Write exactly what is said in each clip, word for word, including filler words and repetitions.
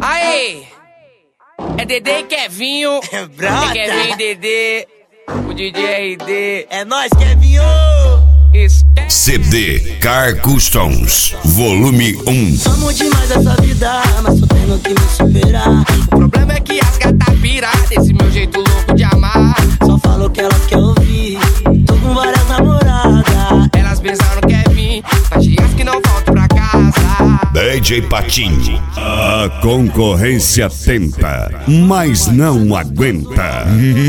Aí, é Dedê e Kevinho. É brota. É Kevinho e Dedê. O D J R D. É nóis, Kevinho. C D Car Customs, volume um. Amo demais essa vida, mas tô tendo que me superar. O problema é que as gatas piradas, esse meu jeito louco de amar. Só falo que elas querem ouvir. Tô com várias namoradas. Elas pensaram que é vir, faz dias que não volto pra casa. D J Patinho. A concorrência tenta, mas não aguenta.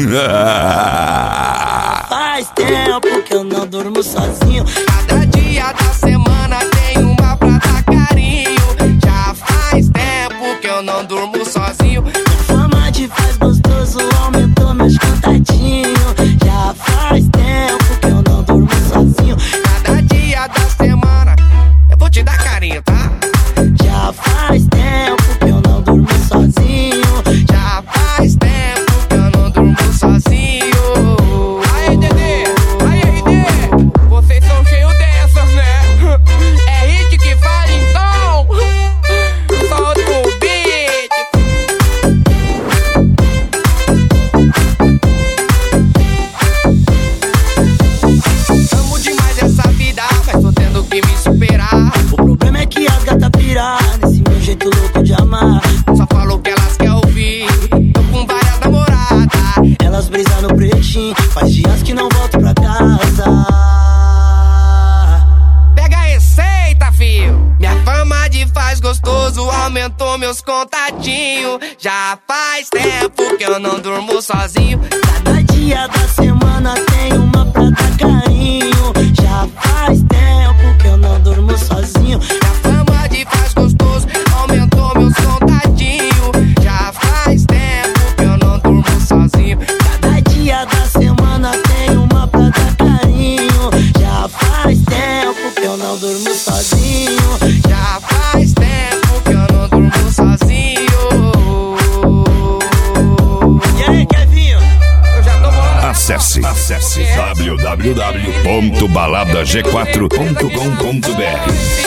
Faz tempo que eu não durmo sozinho. Cada dia da semana tem uma pra dar carinho. Já faz tempo que eu não durmo sozinho. Minha fama de faz gostoso aumentou meus contatinhos. Já faz tempo que eu não durmo sozinho. Cada dia da semana eu vou te dar carinho, tá? Já faz tempo que eu não durmo sozinho. Já faz tempo que eu não durmo sozinho. Aí, Dedê, aí, R D, vocês são cheios dessas, né? É hit que fala então. Solta o beat. Amo demais essa vida, mas tô tendo que me superar. O problema é que as gatas piram nesse meu jeito louco de amar. Só falo que elas querem ouvir. Tô com várias namoradas. Elas brisam no pretinho, faz dias que não volto pra casa. Pega a receita, fio. Minha fama de faz gostoso aumentou meus contatinhos. Já faz tempo que eu não durmo sozinho. Cada dia da semana tem uma pra dar carinho. Já faz tempo que eu não durmo sozinho. Minha fama de faz gostoso aumentou meus contatinhos. Já faz tempo que eu não durmo sozinho. Cada dia da semana tem uma pra dar carinho. Já faz tempo que eu não durmo sozinho. Já faz tempo que eu não durmo sozinho. E aí, Kevinho? Eu já tô bolando. Acesse, acesse w w w ponto balada g quatro ponto com ponto b r.